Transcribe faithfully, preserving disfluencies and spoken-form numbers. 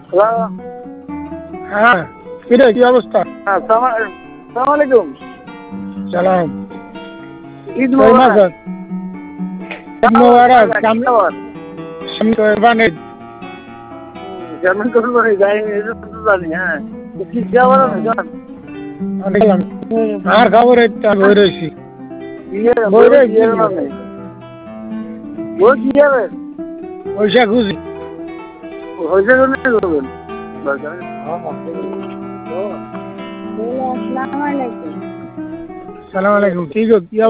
Hello. হ্যাঁ, কিরে কি অবস্থা? হ্যাঁ, সালাম সালাম আলাইকুম। সালাম। ঈদ কই মোবারক। মাছ? ঈদ মোবারক। সামনে সামনে কোরবানি। কেমন কোরবানি যায়নি এটা তো জানি, হ্যাঁ। কি খবর আছে জান? দেখলাম। আর খবর এই তো বই রইছি। বিয়ে বই বই রইছি। বিয়ে মানে। বই কি হবে? পয়সা খুঁজি। হইছে কোনে করবেন? আসসালামু আলাইকুম। সালাম আলাইকুম। কি গো কি